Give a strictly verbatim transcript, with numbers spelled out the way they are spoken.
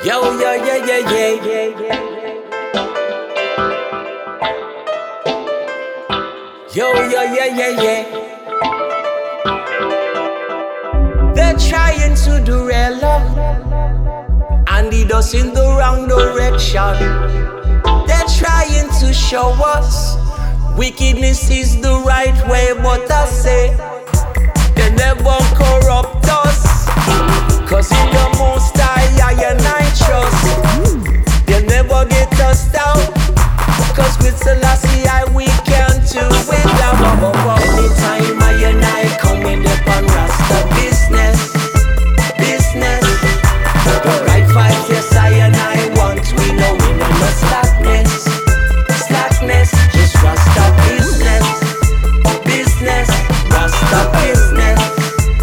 Yo, yo, yeah, yeah, yeah, yeah. Yo, yo, yeah, yeah, yeah. They're trying to do real love, and it does in the wrong direction. They're trying to show us wickedness is the right way, but I say they never